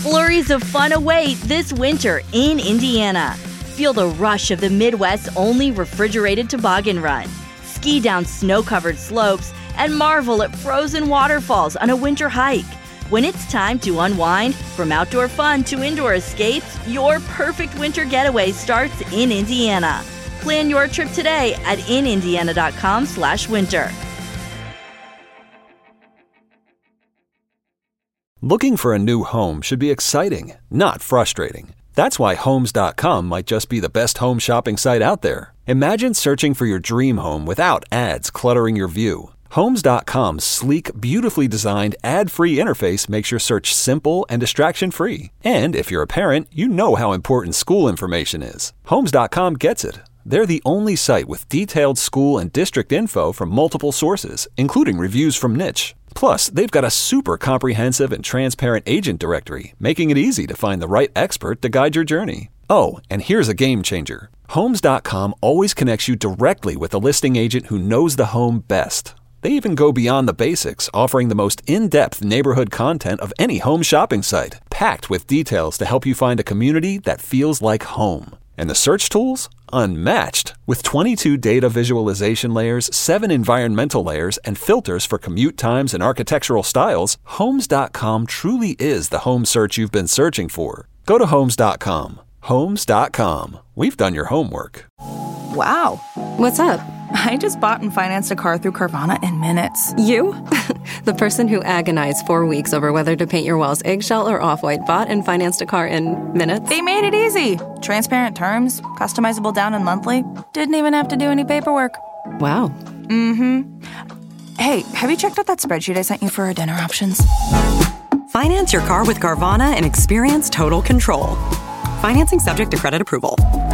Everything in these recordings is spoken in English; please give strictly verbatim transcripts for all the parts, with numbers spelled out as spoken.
Flurries of fun await this winter in Indiana. Feel the rush of the Midwest's only refrigerated toboggan run. Ski down snow-covered slopes and marvel at frozen waterfalls on a winter hike. When it's time to unwind, from outdoor fun to indoor escapes, your perfect winter getaway starts in Indiana. Plan your trip today at in indiana dot com slash winter. Looking for a new home should be exciting, not frustrating. That's why Homes dot com might just be the best home shopping site out there. Imagine searching for your dream home without ads cluttering your view. Homes dot com's sleek, beautifully designed, ad-free interface makes your search simple and distraction-free. And if you're a parent, you know how important school information is. Homes dot com gets it. They're the only site with detailed school and district info from multiple sources, including reviews from Niche. Plus, they've got a super comprehensive and transparent agent directory, making it easy to find the right expert to guide your journey. Oh, and here's a game changer. Homes dot com always connects you directly with a listing agent who knows the home best. They even go beyond the basics, offering the most in-depth neighborhood content of any home shopping site, packed with details to help you find a community that feels like home. And the search tools? Unmatched. With twenty-two data visualization layers, seven environmental layers, and filters for commute times and architectural styles, Homes dot com truly is the home search you've been searching for. Go to Homes dot com. Homes dot com. We've done your homework. Wow. What's up? I just bought and financed a car through Carvana in minutes. You? The person who agonized four weeks over whether to paint your walls eggshell or off-white bought and financed a car in minutes? They made it easy. Transparent terms, customizable down and monthly. Didn't even have to do any paperwork. Wow. Mm-hmm. Hey, have you checked out that spreadsheet I sent you for our dinner options? Finance your car with Carvana and experience total control. Financing subject to credit approval.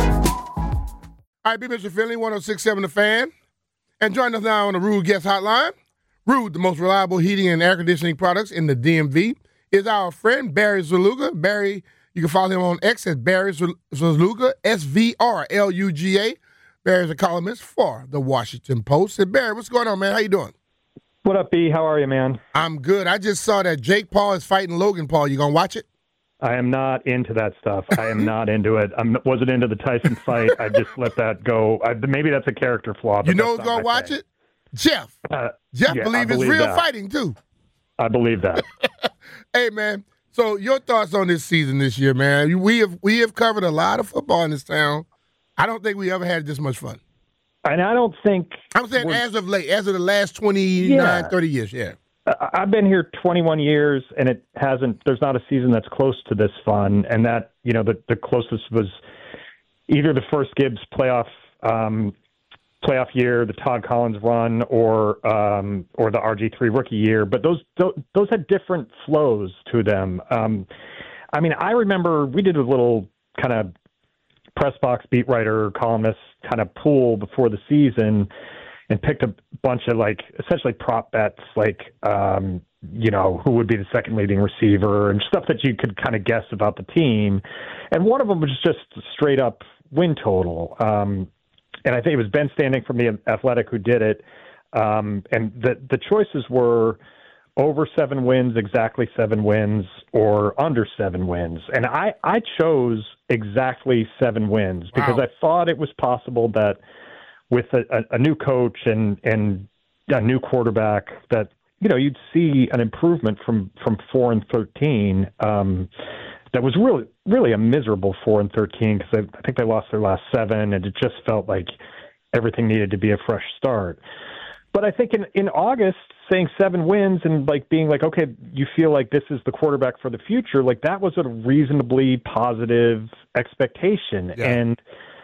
All right, be Mister Finley, one oh six point seven The Fan. And join us now on the Rude Guest Hotline. Rude, the most reliable heating and air conditioning products in the D M V, is our friend Barry Zuluga. Barry, you can follow him on X at Barry Zuluga, S V R L U G A. Barry's a columnist for the Washington Post. And Barry, what's going on, man? How you doing? What up, B? How are you, man? I'm good. I just saw that Jake Paul is fighting Logan Paul. You going to watch it? I am not into that stuff. I am not into it. I wasn't into the Tyson fight. I just let that go. I, maybe that's a character flaw. But you know who's going to watch thing. it? Jeff. Uh, Jeff yeah, believe it's real that. fighting, too. I believe that. Hey, man. So your thoughts on this season this year, man? We have we have covered a lot of football in this town. I don't think we ever had this much fun. And I don't think... I'm saying as of late, as of the last twenty-nine, yeah. thirty years, yeah. I've been here twenty-one years, and it hasn't. There's not a season that's close to this fun, and that you know the the closest was either the first Gibbs playoff um, playoff year, the Todd Collins run, or um, or the R G three rookie year. But those those had different flows to them. Um, I mean, I remember we did a little kind of press box beat writer columnist kind of pool before the season. And picked a bunch of, like, essentially prop bets, like, um, you know, who would be the second leading receiver and stuff that you could kind of guess about the team. And one of them was just straight up win total. Um, and I think it was Ben Standing from The Athletic who did it. Um, and the, the choices were over seven wins, exactly seven wins, or under seven wins. And I, I chose exactly seven wins because wow. I thought it was possible that with a, a, a new coach and, and a new quarterback that, you know, you'd see an improvement from, from four and thirteen. Um, that was really, really a miserable four and thirteen because I, I think they lost their last seven and it just felt like everything needed to be a fresh start. But I think in, in August, saying seven wins and like being like, okay, you feel like this is the quarterback for the future. Like that was a reasonably positive expectation. Yeah. And,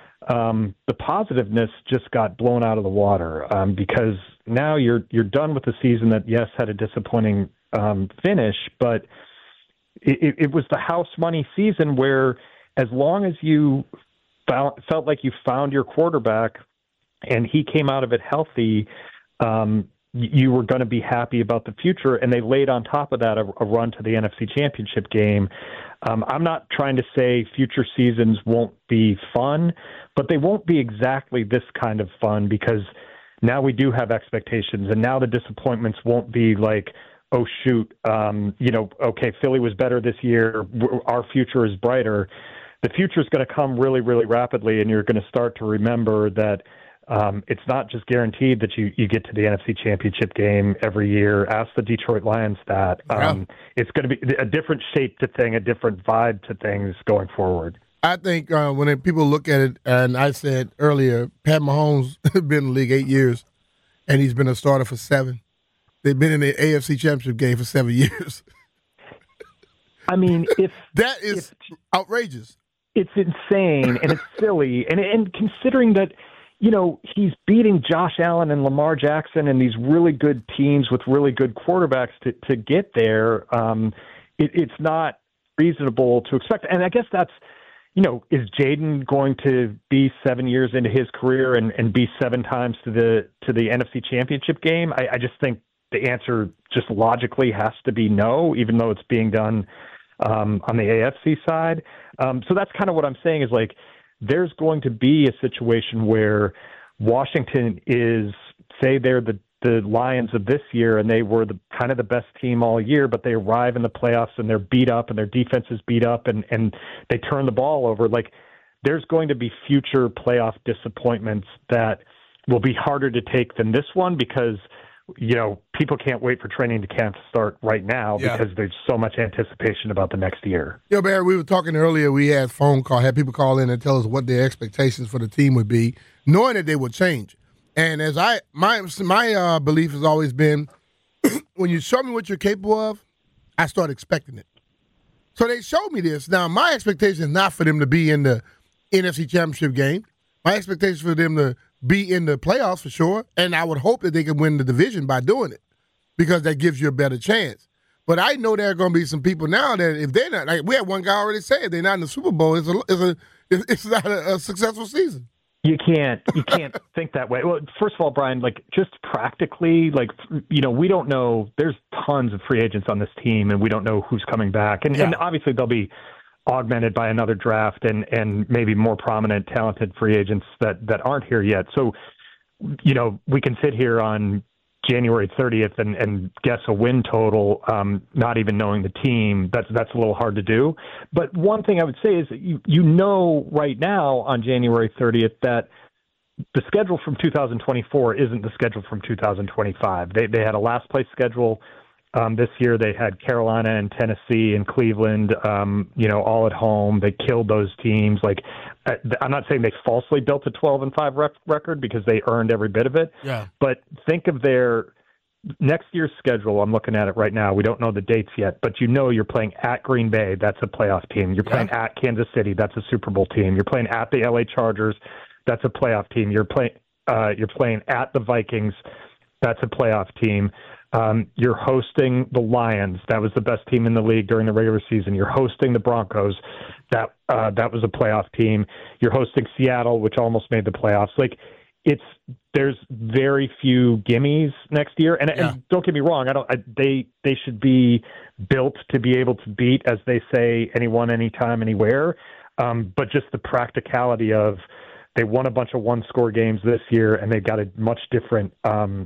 Um, the positiveness just got blown out of the water um, because now you're you're done with the season that, yes, had a disappointing um, finish, but it, it was the house money season where as long as you found, felt like you found your quarterback and he came out of it healthy, um, you were going to be happy about the future. And they laid on top of that a, a run to the N F C Championship game. Um, I'm not trying to say future seasons won't be fun, but they won't be exactly this kind of fun because now we do have expectations, and now the disappointments won't be like oh, shoot, um, you know, okay, Philly was better this year. Our future is brighter. The future is going to come really, really rapidly, and you're going to start to remember that um, it's not just guaranteed that you, you get to the N F C Championship game every year. Ask the Detroit Lions that. Um, yeah. It's going to be a different shape to thing, a different vibe to things going forward. I think uh, when people look at it, and I said earlier, Pat Mahomes has been in the league eight years, and he's been a starter for seven. They've been in the A F C Championship game for seven years. I mean, if that is if, outrageous. It's insane, and it's silly. And, and considering that, you know, he's beating Josh Allen and Lamar Jackson and these really good teams with really good quarterbacks to, to get there, um, it, it's not reasonable to expect. And I guess that's, you know, is Jaden going to be seven years into his career and, and be seven times to the to the N F C Championship game? I, I just think the answer just logically has to be no, even though it's being done um, on the A F C side. Um, so that's kind of what I'm saying is, like, there's going to be a situation where Washington is, say they're the, the Lions of this year and they were the kind of the best team all year, but they arrive in the playoffs and they're beat up and their defense is beat up and, and they turn the ball over. Like, there's going to be future playoff disappointments that will be harder to take than this one because, you know, people can't wait for training camp to start right now yeah. because there's so much anticipation about the next year. Yeah, Barry, we were talking earlier. We had phone call, had people call in and tell us what their expectations for the team would be, knowing that they would change. And as I, my my uh, belief has always been, when you show me what you're capable of, I start expecting it. So they showed me this. Now, my expectation is not for them to be in the N F C Championship game. My expectation is for them to be in the playoffs for sure, and I would hope that they can win the division by doing it because that gives you a better chance. But I know there are going to be some people now that if they're not, like we had one guy already say, if they're not in the Super Bowl, it's a, it's a, it's not a, a successful season. You can't, you can't think that way. Well, first of all, Brian, like just practically, like, you know, we don't know. There's tons of free agents on this team, and we don't know who's coming back, and, yeah. and obviously they'll be augmented by another draft and, and maybe more prominent, talented free agents that, that aren't here yet. So, you know, we can sit here on January thirtieth and, and guess a win total, um, not even knowing the team. That's that's a little hard to do. But one thing I would say is that you, you know right now on January thirtieth that the schedule from two thousand twenty-four isn't the schedule from two thousand twenty-five. They they had a last place schedule. Um, this year they had Carolina and Tennessee and Cleveland, um, you know, all at home. They killed those teams. Like, I'm not saying they falsely built a twelve and five rec- record because they earned every bit of it. Yeah. But think of their next year's schedule. I'm looking at it right now. We don't know the dates yet, but you know you're playing at Green Bay. That's a playoff team. You're playing yeah. at Kansas City. That's a Super Bowl team. You're playing at the L A Chargers. That's a playoff team. You're playing. Uh, you're playing at the Vikings. That's a playoff team. Um, you're hosting the Lions. That was the best team in the league during the regular season. You're hosting the Broncos. That uh, that was a playoff team. You're hosting Seattle, which almost made the playoffs. Like, it's there's very few gimmies next year. And, yeah. and don't get me wrong, I don't. I, they they should be built to be able to beat, as they say, anyone, anytime, anywhere. Um, but just the practicality of they won a bunch of one-score games this year, and they've got a much different. Um,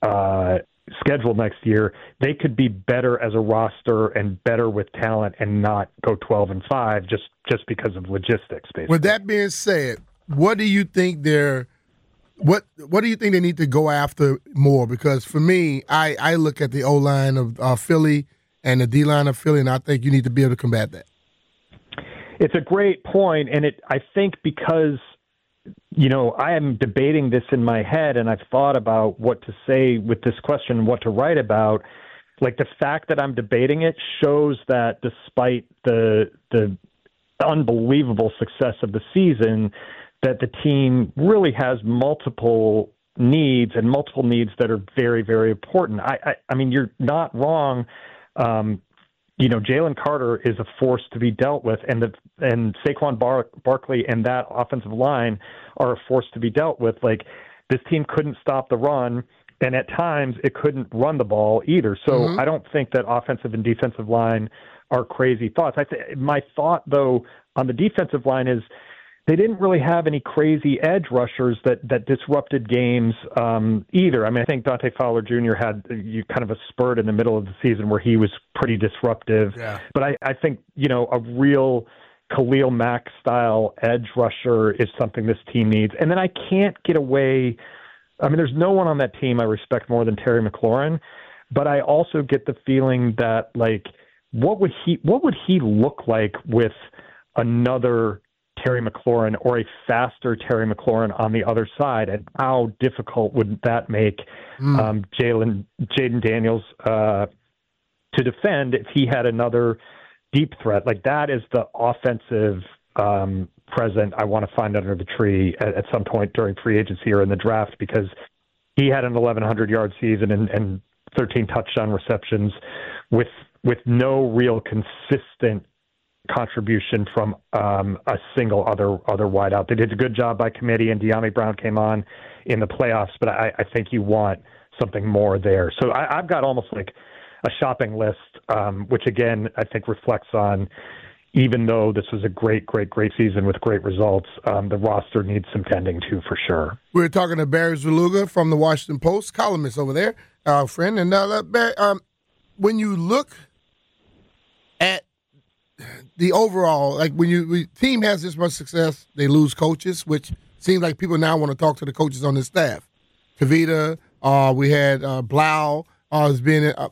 uh, schedule next year. They could be better as a roster and better with talent and not go twelve and five just just because of logistics, basically. With that being said, what do you think they're what what do you think they need to go after more? Because for me, I, I look at the O-line of uh, Philly and the D-line of Philly, and I think you need to be able to combat that. It's a great point, and it I think because you know, I am debating this in my head, and I've thought about what to say with this question, what to write about. Like, the fact that I'm debating it shows that despite the the unbelievable success of the season, that the team really has multiple needs and multiple needs that are very, very important. I, I, I mean, you're not wrong. Um, You know, Jalen Carter is a force to be dealt with, and the and Saquon Bar- Barkley and that offensive line are a force to be dealt with. Like, this team couldn't stop the run, and at times it couldn't run the ball either. So mm-hmm. I don't think that offensive and defensive line are crazy thoughts. I th- my thought, though, on the defensive line is they didn't really have any crazy edge rushers that, that disrupted games um, either. I mean, I think Dante Fowler Junior had you kind of a spurt in the middle of the season where he was pretty disruptive. Yeah. But I, I think, you know, a real Khalil Mack style edge rusher is something this team needs. And then I can't get away. I mean, there's no one on that team I respect more than Terry McLaurin, but I also get the feeling that, like, what would he, what would he look like with another Terry McLaurin or a faster Terry McLaurin on the other side, and how difficult would that make mm. um, Jalen Jaden Daniels uh, to defend if he had another deep threat? Like, that is the offensive um, present I want to find under the tree at, at some point during free agency or in the draft, because he had an eleven hundred yard season and, and thirteen touchdown receptions with with no real consistent contribution from um, a single other other wideout. They did a good job by committee, and De'Ami Brown came on in the playoffs, but I, I think you want something more there. So I, I've got almost like a shopping list, um, which again I think reflects on, even though this was a great, great, great season with great results, um, the roster needs some tending to for sure. We're talking to Barry Zaluga from the Washington Post, columnist over there, our friend. And uh, Barry, um, when you look at the overall, like when you when team has this much success, they lose coaches, which seems like people now want to talk to the coaches on the staff. Tavita, uh, we had uh, Blau uh, has been. Uh,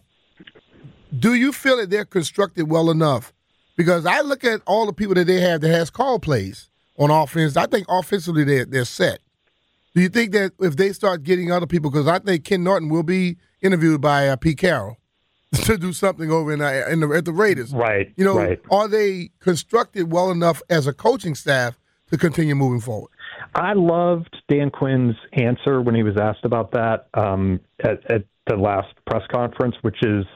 do you feel that they're constructed well enough? Because I look at all the people that they have that has call plays on offense. I think offensively they're they're set. Do you think that if they start getting other people, because I think Ken Norton will be interviewed by uh, Pete Carroll to do something over in, uh, in the, at the Raiders. Right. You know, right. Are they constructed well enough as a coaching staff to continue moving forward? I loved Dan Quinn's answer when he was asked about that um, at, at the last press conference, which is,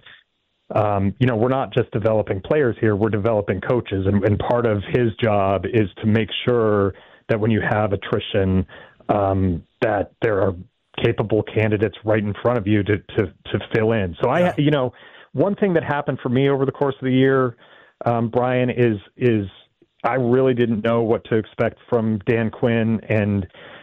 um, you know, we're not just developing players here, we're developing coaches. And, and part of his job is to make sure that when you have attrition, um, that there are capable candidates right in front of you to, to, to fill in. So I, you know, one thing that happened for me over the course of the year, um, Brian, is, is I really didn't know what to expect from Dan Quinn. And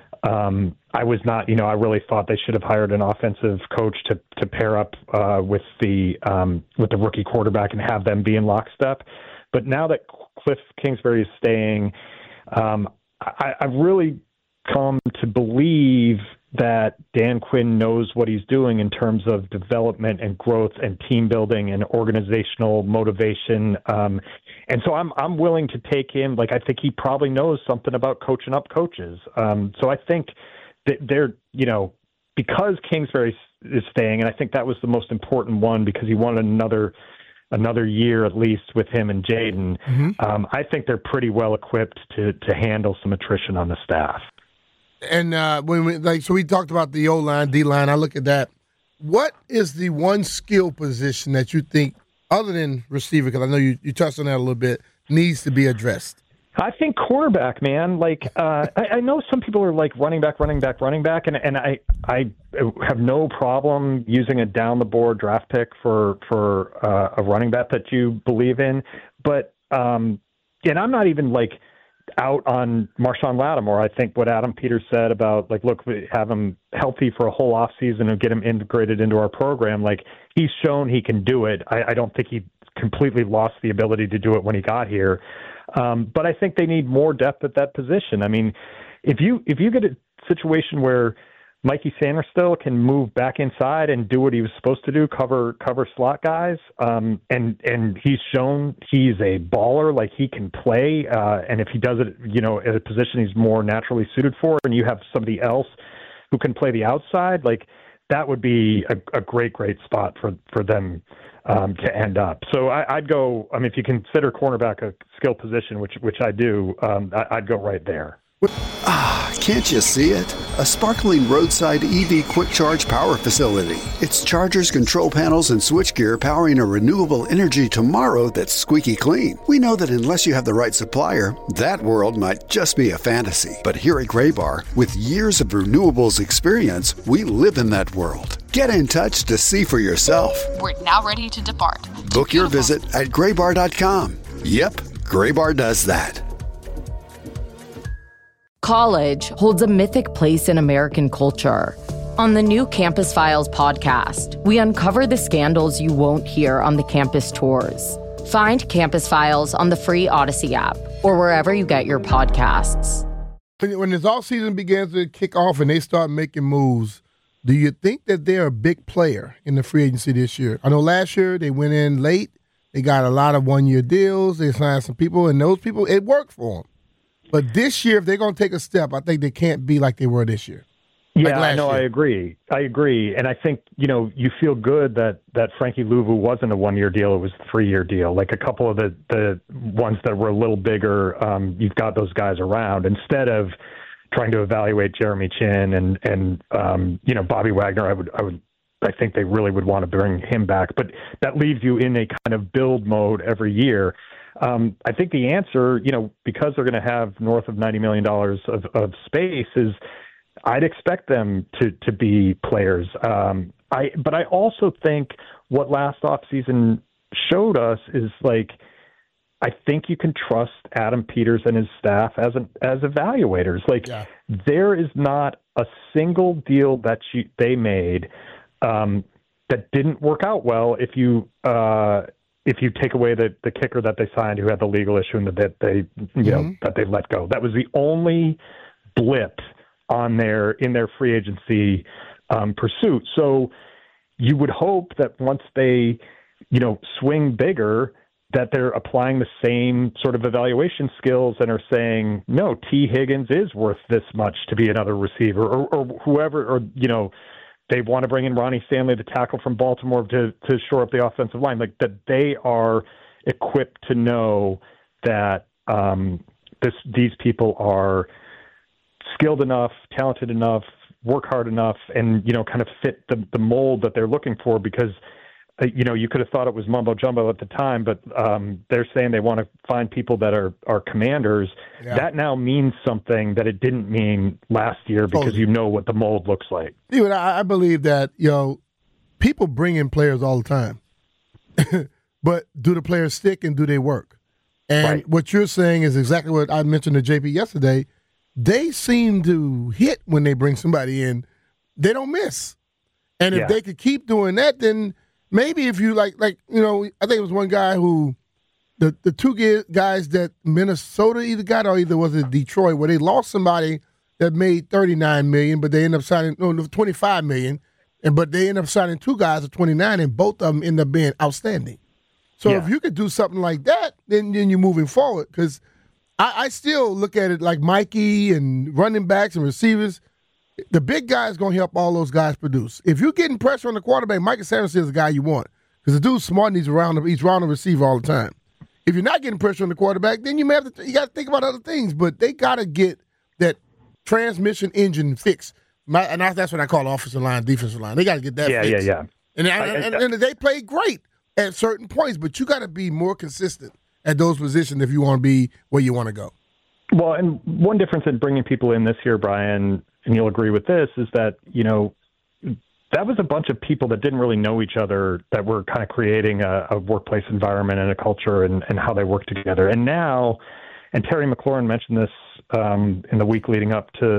um, I was not, you know, I really thought they should have hired an offensive coach to, to pair up uh, with the, um, with the rookie quarterback and have them be in lockstep. But now that Cliff Kingsbury is staying, um, I, I really come to believe that Dan Quinn knows what he's doing in terms of development and growth and team building and organizational motivation. Um, and so I'm I'm willing to take him. Like, I think he probably knows something about coaching up coaches. Um, so I think that they're, you know, because Kingsbury is staying, and I think that was the most important one because he wanted another another year at least with him and Jaden. Mm-hmm. Um, I think they're pretty well equipped to to handle some attrition on the staff. And uh, when we like, so we talked about the O line, D line. I look at that. What is the one skill position that you think, other than receiver, because I know you, you touched on that a little bit, needs to be addressed? I think quarterback, man. Like, uh, I, I know some people are like running back, running back, running back, and and I I have no problem using a down the board draft pick for for uh, a running back that you believe in, but um, and I'm not even like out on Marshawn Lattimore. I think what Adam Peters said about, like, look, we have him healthy for a whole off season and get him integrated into our program. Like, he's shown he can do it. I, I don't think he completely lost the ability to do it when he got here. Um, but I think they need more depth at that position. I mean, if you, if you get a situation where Mikey Sanderstill can move back inside and do what he was supposed to do, cover cover slot guys, um, and and he's shown he's a baller, like he can play, uh, and if he does it, you know, at a position he's more naturally suited for, and you have somebody else who can play the outside, like that would be a, a great, great spot for, for them um, to end up. So I, I'd go, I mean, if you consider cornerback a skill position, which which I do, um, I, I'd go right there. Ah, can't you see it? A sparkling roadside E V quick charge power facility. It's chargers, control panels, and switchgear powering a renewable energy tomorrow that's squeaky clean. We know that unless you have the right supplier, that world might just be a fantasy. But here at Graybar, with years of renewables experience, we live in that world. Get in touch to see for yourself. We're now ready to depart. Book your visit at graybar dot com. Yep, Graybar does that. College holds a mythic place in American culture. On the new Campus Files podcast, we uncover the scandals you won't hear on the campus tours. Find Campus Files on the free Odyssey app or wherever you get your podcasts. When this off-season begins to kick off and they start making moves, do you think that they're a big player in the free agency this year? I know last year they went in late. They got a lot of one-year deals. They signed some people, and those people, it worked for them. But this year, if they're going to take a step, I think they can't be like they were this year. Yeah, like no, year. I agree. I agree. And I think, you know, you feel good that, that Frankie Louvu wasn't a one-year deal. It was a three-year deal. Like a couple of the, the ones that were a little bigger, um, you've got those guys around. Instead of trying to evaluate Jeremy Chin and, and um, you know, Bobby Wagner, I would, I would, I think they really would want to bring him back. But that leaves you in a kind of build mode every year. Um, I think the answer, you know, because they're going to have north of ninety million dollars of, of space, is I'd expect them to to be players. Um, I but I also think what last offseason showed us is, like, I think you can trust Adam Peters and his staff as an, as evaluators. Like, yeah. There is not a single deal that you, they made um, that didn't work out well if you uh, if you take away the, the kicker that they signed who had the legal issue and that they you mm-hmm. know that they let go. That was the only blip on their in their free agency um, pursuit. So you would hope that once they you know swing bigger, that they're applying the same sort of evaluation skills and are saying, no, T. Higgins is worth this much to be another receiver, or, or whoever, or you know. They want to bring in Ronnie Stanley, the tackle from Baltimore, to, to shore up the offensive line. Like, that they are equipped to know that um, this these people are skilled enough, talented enough, work hard enough, and, you know, kind of fit the, the mold that they're looking for. Because, uh, you know, you could have thought it was mumbo jumbo at the time, but um, they're saying they want to find people that are, are commanders. Yeah. That now means something that it didn't mean last year, because totally. You know what the mold looks like. Dude, I, I believe that, you know, people bring in players all the time, but do the players stick and do they work? And right. What you're saying is exactly what I mentioned to J P yesterday. They seem to hit when they bring somebody in. They don't miss. And if yeah. they could keep doing that, then maybe if you like, like you know, I think it was one guy who, the, the two guys that Minnesota either got, or either was it Detroit, where they lost somebody that made thirty-nine million dollars, but they ended up signing, no, twenty-five million dollars, and but they ended up signing two guys at twenty-nine, and both of them ended up being outstanding. So yeah. if you could do something like that, then, then you're moving forward. Because I, I still look at it like Mikey and running backs and receivers. The big guy is going to help all those guys produce. If you're getting pressure on the quarterback, Micah Sanderson is the guy you want, because the dude's smart and he's around the, he's around the receiver all the time. If you're not getting pressure on the quarterback, then you may have to you got to think about other things. But they got to get that transmission engine fixed. My, and that's what I call offensive line, defensive line. They got to get that yeah, fixed. Yeah, yeah, and, and, and, and they play great at certain points, but you got to be more consistent at those positions if you want to be where you want to go. Well, and one difference in bringing people in this year, Brian, and you'll agree with this, is that, you know, that was a bunch of people that didn't really know each other, that were kind of creating a, a workplace environment and a culture and, and how they work together. And now, and Terry McLaurin mentioned this um, in the week leading up to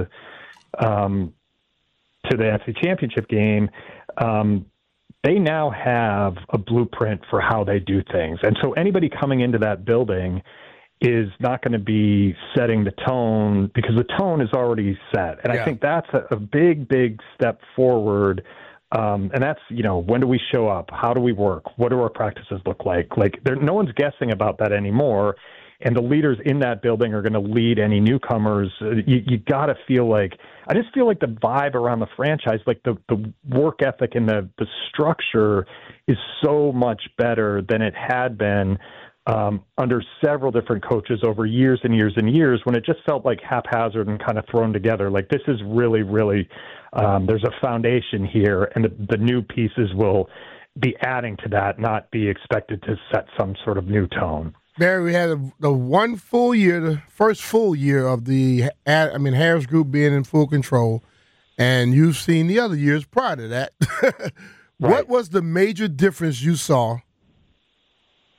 um, to the N F C Championship game, um, they now have a blueprint for how they do things. And so anybody coming into that building is not going to be setting the tone, because the tone is already set. And yeah. I think that's a, a big, big step forward. Um, and that's, you know, when do we show up? How do we work? What do our practices look like? Like, there, no one's guessing about that anymore. And the leaders in that building are going to lead any newcomers. You, you got to feel like, I just feel like the vibe around the franchise, like the, the work ethic and the, the structure is so much better than it had been Um, under several different coaches over years and years and years, when it just felt like haphazard and kind of thrown together. Like, this is really, really, um, there's a foundation here, and the, the new pieces will be adding to that, not be expected to set some sort of new tone. Barry, we had a, the one full year, the first full year of the, I mean, Harris Group being in full control, and you've seen the other years prior to that. Right. What was the major difference you saw?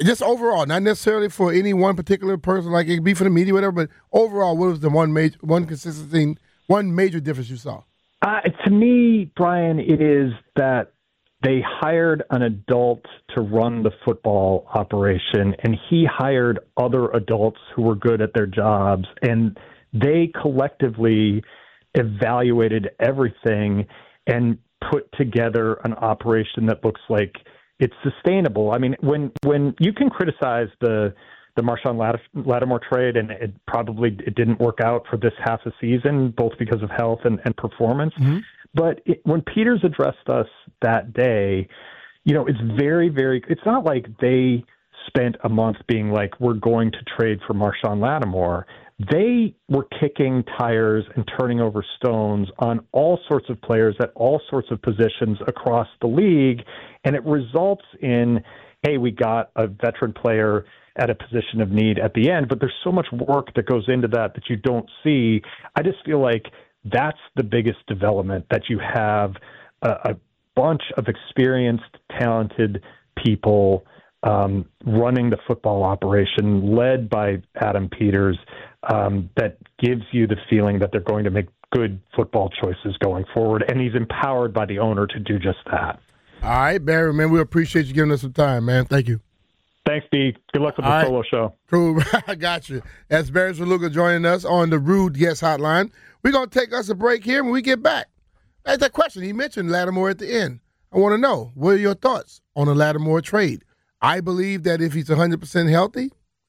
just overall, not necessarily for any one particular person, like it could be for the media, whatever, but overall, what was the one major, one consistent thing, one major difference you saw? Uh, to me, Brian, it is that they hired an adult to run the football operation, and he hired other adults who were good at their jobs, and they collectively evaluated everything and put together an operation that looks like it's sustainable. I mean, when when you can criticize the the Marshawn Lattimore trade, and it probably it didn't work out for this half a season, both because of health and, and performance. Mm-hmm. But it, when Peters addressed us that day, you know, it's very, very, it's not like they spent a month being like, we're going to trade for Marshawn Lattimore. They were kicking tires and turning over stones on all sorts of players at all sorts of positions across the league. And it results in, hey, we got a veteran player at a position of need at the end, but there's so much work that goes into that that you don't see. I just feel like that's the biggest development, that you have a, a bunch of experienced, talented people um, running the football operation led by Adam Peters, um, that gives you the feeling that they're going to make good football choices going forward. And he's empowered by the owner to do just that. All right, Barry, man, we appreciate you giving us some time, man. Thank you. Thanks, B. Good luck with the All solo right. show. Cool. I got you. That's Barry Svrluga joining us on the Rude Guest Hotline. We're going to take us a break here when we get back. That's that question. He mentioned Lattimore at the end. I want to know, what are your thoughts on the Lattimore trade? I believe that if he's one hundred percent healthy,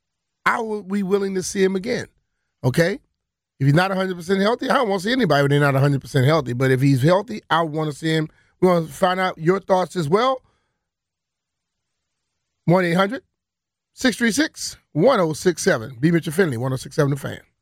I will be willing to see him again. Okay? If he's not one hundred percent healthy, I don't want to see anybody when they're not one hundred percent healthy. But if he's healthy, I want to see him. We want to find out your thoughts as well. one eight hundred six three six one oh six seven. B. Mitchell Finley, one oh six seven The Fan.